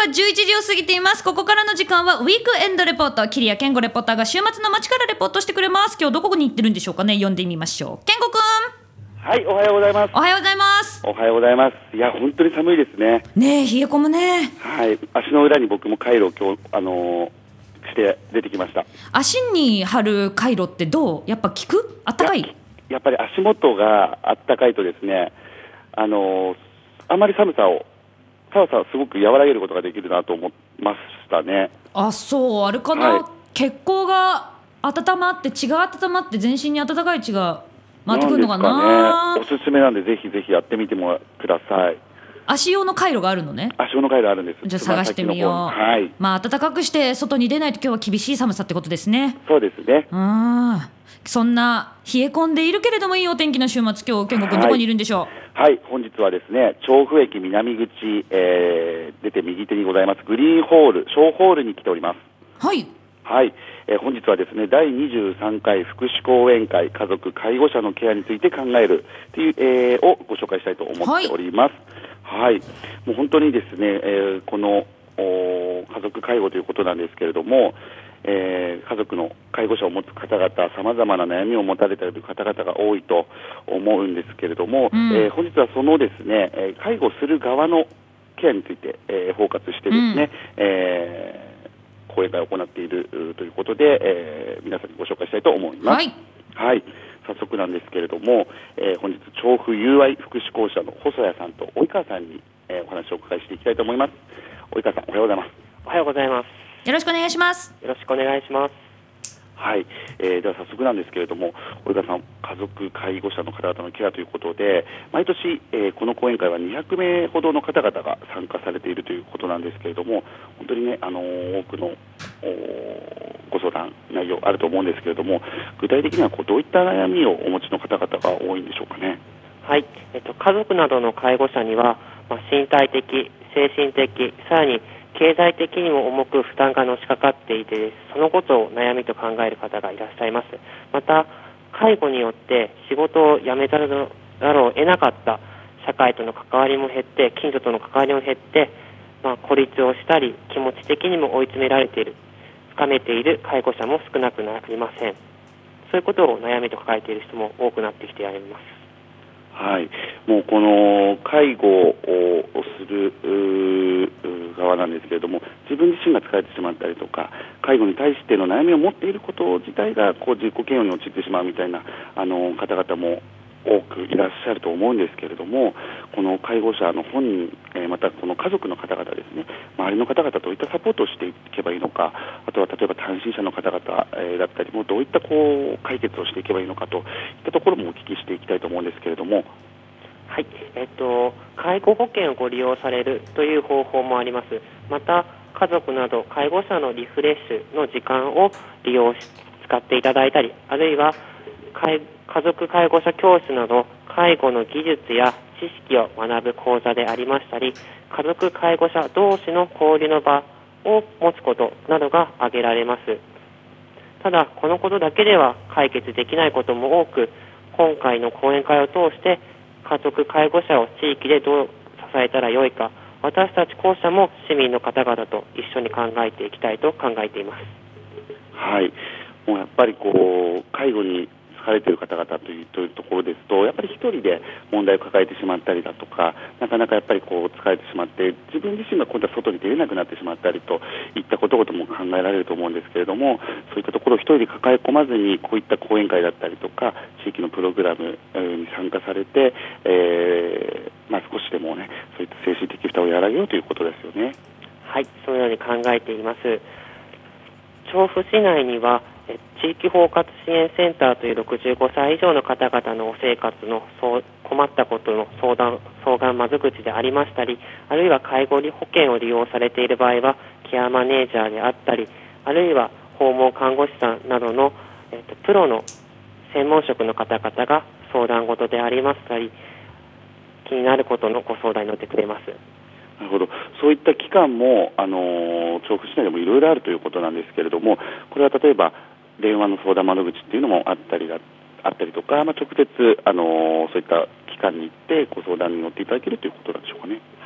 11時を過ぎています。ここからの時間はウィークエンドレポート。桐谷健吾レポーターが週末の街からレポートしてくれます。今日どこに行ってるんでしょうかね。読んでみましょう。健吾くん。 はい、おはようございます。 おはようございます。 おはようございます。いや、本当に寒いですね。 ねえ、冷え込むね。 はい、足の裏に僕もカイロを今日、して出てきました。 足に貼るカイロってどう？やっぱ効く？あったかい？ やっぱり足元があったかいとですね、あまり寒さをすごく和らげることができるなと思いましたね。 あ、そう、あれかな、はい、血行が温まって血が温まって全身に温かい血が回ってくるのかな。 おすすめなんでぜひぜひやってみてもください。 足用のカイロがあるのね。 足用のカイロあるんです。 じゃあ探してみよう。 はい。 まあ暖かくして外に出ないと今日は厳しい寒さってことですね。 そうですね。 そんな冷え込んでいるけれどもいいお天気の週末、今日健吾君どこにいるんでしょう。はい、本日はですね、調布駅南口、出て右手にございますグリーンホール小ホールに来ております。 はいはい、本日はですね、第23回福祉講演会家族介護者のケアについて考えるという、をご紹介したいと思っております。はい、もう本当にですね、この家族介護ということなんですけれども、家族の介護者を持つ方々、さまざまな悩みを持たれている方々が多いと思うんですけれども、本日はそのですね、介護する側のケアについて、フォーカスしてですね、講演会を行っているということで、皆さんにご紹介したいと思います。はい、早速なんですけれども、本日調布友愛福祉公社の細谷さんと及川さんに、お話をお伺いしていきたいと思います。及川さん、おはようございます。 おはようございます。 よろしくお願いします。 よろしくお願いします。 はい、では早速なんですけれども、及川さん、家族介護者の方々のケアということで、毎年、この講演会は200名ほどの方々が参加されているということなんですけれども、本当にね、多くのご相談内容あると思うんですけれども、具体的にはどういった悩みをお持ちの方々が多いんでしょうかね。 はい、家族などの介護者には、身体的、精神的、さらに経済的にも重く負担がのしかかっていて、そのことを悩みと考える方がいらっしゃいます。また、介護によって仕事を辞めざるを得なかった社会との関わりも減って、近所との関わりも減って、孤立をしたり、気持ち的にも追い詰められている、深めている介護者も少なくありません。そういうことを悩みと抱えている人も多くなってきております。 はい、もうこの介護をする側なんですけれども、自分自身が疲れてしまったりとか、介護に対しての悩みを持っていること自体が自己嫌悪に陥ってしまうみたいな方々も多くいらっしゃると思うんですけれども、この介護者の本人、またこの家族の方々ですね、周りの方々どういったサポートをしていけばいいのか、あとは例えば単身者の方々、だったりもどういった解決をしていけばいいのかといったところもお聞きしていきたいと思うんですけれども。 はい、介護保険をご利用されるという方法もあります。また家族など介護者のリフレッシュの時間を使っていただいたり、あるいは家族介護者教室など介護の技術や知識を学ぶ講座でありましたり、家族介護者同士の交流の場を持つことなどが挙げられます。ただこのことだけでは解決できないことも多く、今回の講演会を通して家族介護者を地域でどう支えたらよいか、私たち校舎も市民の方々と一緒に考えていきたいと考えています。 はい、もうやっぱり介護に疲れている方々というところですと、やっぱり一人で問題を抱えてしまったりだとか、なかなかやっぱり疲れてしまって自分自身が今度は外に出れなくなってしまったりといったことも考えられると思うんですけれども、そういったところを一人で抱え込まずに、こういった講演会だったりとか地域のプログラムに参加されて、少しでもね、そういった精神的負担を和らげようということですよね。 はい、そのように考えています。調布市内には地域包括支援センターという65歳以上の方々のお生活の困ったことの相談窓口でありましたり、あるいは介護保険を利用されている場合はケアマネージャーであったり、あるいは訪問看護師さんなどの、プロの専門職の方々が相談事でありましたり、気になることのご相談に乗ってくれます。 なるほど、そういった機関も、調布市内でもいろいろあるということなんですけれども、これは例えば電話の相談窓口っていうのもあったりとか、直接、そういった機関に行ってご相談に乗っていただけるということなんでしょうかね。 はい、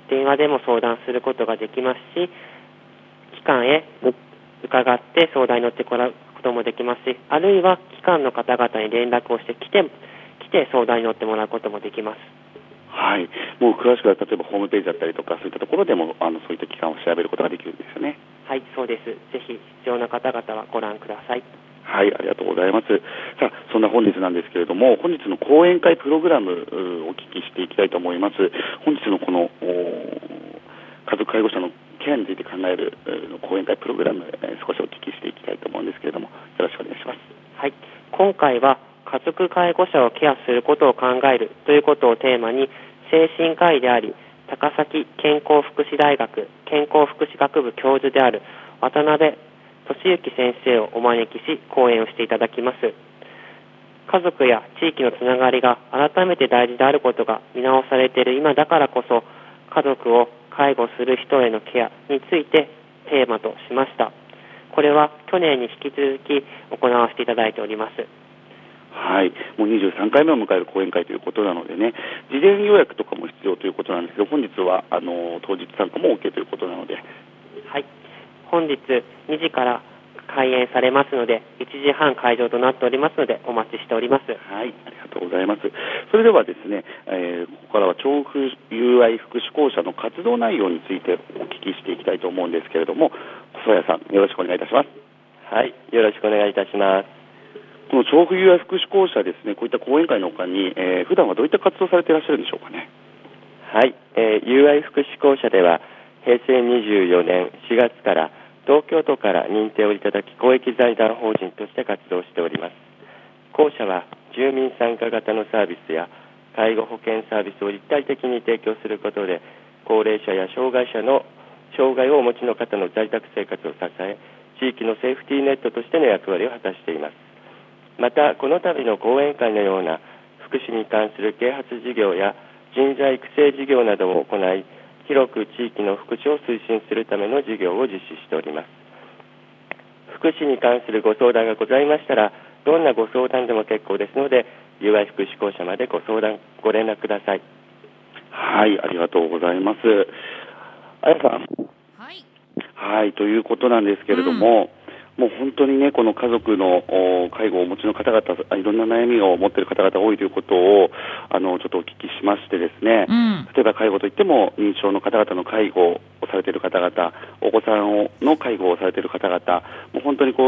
電話でも相談することができますし、機関へ伺って相談に乗ってもらうこともできますし、あるいは機関の方々に連絡をして来て相談に乗ってもらうこともできます。 はい、もう詳しくは例えばホームページだったりとかそういったところでもそういった機関を調べることができるんですよね。 はい、そうです。ぜひ必要な方々はご覧ください。 はい、ありがとうございます。さあ、そんな本日なんですけれども、本日の講演会プログラムお聞きしていきたいと思います。本日のこの家族介護者のケアについて考える講演会プログラム、少しお聞きしていきたいと思うんですけれども、よろしくお願いします。 はい、今回は家族介護者をケアすることを考えるということをテーマに、精神科医であり高崎健康福祉大学健康福祉学部教授である渡辺俊之先生をお招きし講演をしていただきます。家族や地域のつながりが改めて大事であることが見直されている今だからこそ、家族を介護する人へのケアについてテーマとしました。これは去年に引き続き行わせていただいております。 はい、もう23回目を迎える講演会ということなのでね、事前予約とかも必要ということなんですけど、本日は当日参加も OK ということなので、 はい、本日2時から開演されますので、1時半会場となっておりますのでお待ちしております。 はい、ありがとうございます。それではですね、ここからは調布友愛福祉公社の活動内容についてお聞きしていきたいと思うんですけれども、細谷さん、よろしくお願いいたします。 はい、よろしくお願いいたします。 この調布友愛福祉公社ですね、こういった講演会の他に、普段はどういった活動されていらっしゃるんでしょうかね。 はい、友愛福祉公社では平成24年4月から東京都から認定をいただき、公益財団法人として活動しております。公社は住民参加型のサービスや介護保険サービスを立体的に提供することで、高齢者や障害をお持ちの方の在宅生活を支え、地域のセーフティーネットとしての役割を果たしています。また、この度の講演会のような福祉に関する啓発事業や人材育成事業などを行い、広く地域の福祉を推進するための事業を実施しております。福祉に関するご相談がございましたら、どんなご相談でも結構ですので、友愛福祉公社までご連絡ください。 はい、ありがとうございます。あやさん。 はい。 はい、ということなんですけれども、もう本当にね、この家族の介護をお持ちの方々、いろんな悩みを持っている方々多いということをちょっとお聞きしましてですね、例えば介護といっても認知症の方々の介護をされている方々、お子さんの介護をされている方々、もう本当に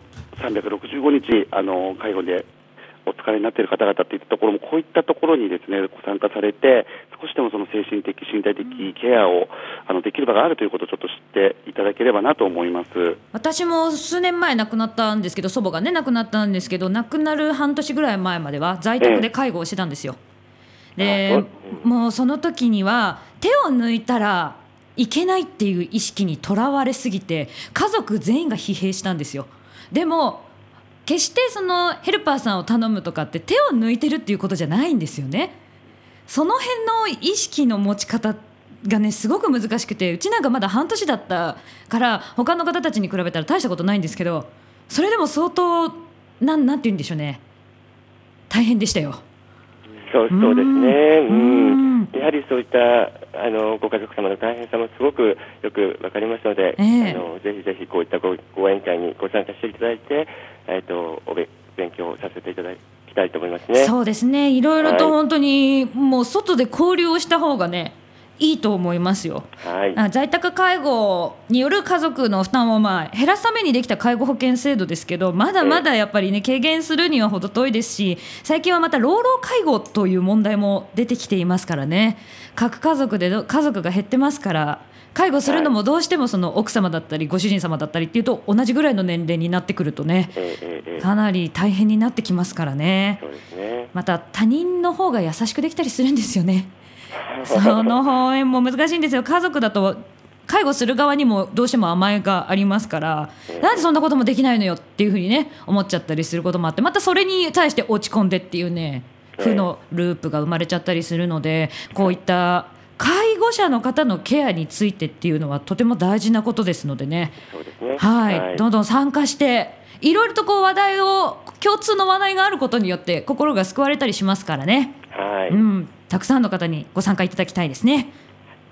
365日介護でお疲れになっている方々といったところも、こういったところにですねご参加されて、少しでもその精神的身体的ケアをできる場があるということをちょっと知っていただければなと思います。 私も数年前亡くなったんですけど、祖母がね亡くなったんですけど、亡くなる半年ぐらい前までは在宅で介護をしてたんですよ。でもうその時には手を抜いたらいけないっていう意識にとらわれすぎて、家族全員が疲弊したんですよ。でも決してそのヘルパーさんを頼むとかって手を抜いてるっていうことじゃないんですよね。その辺の意識の持ち方がねすごく難しくて、うちなんかまだ半年だったから他の方たちに比べたら大したことないんですけど、それでも相当なんて言うんでしょうね、大変でしたよ。 そうですね。やはりそういったご家族様の大変さもすごくよくわかりますので、ぜひぜひこういった講演会にご参加していただいて、勉強させていただきたいと思いますね。 そうですね、いろいろと本当に、もう外で交流をした方がねいいと思いますよ。在宅介護による家族の負担を減らすためにできた介護保険制度ですけど、まだまだやっぱりね軽減するには程遠いですし、最近はまた老老介護という問題も出てきていますからね。各家族で家族が減ってますから、介護するのもどうしてもその奥様だったりご主人様だったりっていうと同じぐらいの年齢になってくるとね、かなり大変になってきますからね。 そうですね。 また他人の方が優しくできたりするんですよね。その方面も難しいんですよ。家族だと介護する側にもどうしても甘えがありますから、なんでそんなこともできないのよっていうふうにね思っちゃったりすることもあって、またそれに対して落ち込んでっていうね負のループが生まれちゃったりするので、こういった介護者の方のケアについてっていうのはとても大事なことですのでね。 そうですね。 どんどん参加していろいろと共通の話題があることによって心が救われたりしますからね。たくさんの方にご参加いただきたいですね。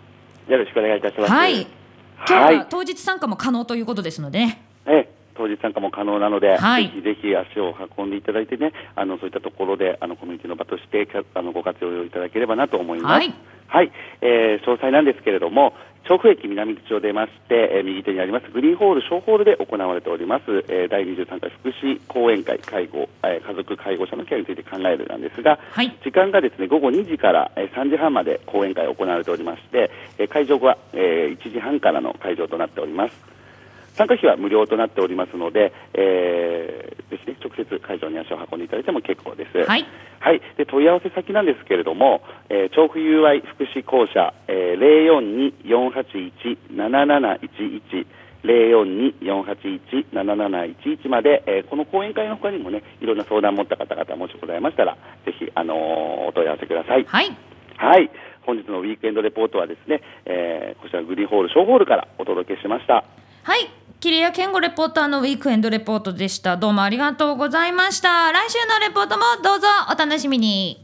よろしくお願いいたします。 はい、今日は当日参加も可能ということですのでね。 当日参加も可能なので、 はい、 ぜひぜひ足を運んでいただいてね、そういったところでコミュニティの場としてご活用いただければなと思います。はい、詳細なんですけれども、調布駅南口を出まして、右手にありますグリーンホール小ホールで行われております、第23回福祉講演会家族介護者のケアについて考えるなんですが、 はい、 時間がですね午後2時から3時半まで講演会行われておりまして、会場は1時半からの会場となっております。参加費は無料となっておりますので、ぜひね、直接会場に足を運んでいただいても結構です。 はい、 で問い合わせ先なんですけれども、調布 UI 福祉公社、042-481-7711 042-481-7711 まで、この講演会の他にもね、いろんな相談を持った方々もしございましたら、ぜひ、お問い合わせください。 はい、 本日のウィークエンドレポートはですね、こちらグリーンホール小ホールからお届けしました。 はい、桐谷健吾レポーターのウィークエンドレポートでした。どうもありがとうございました。来週のレポートもどうぞお楽しみに。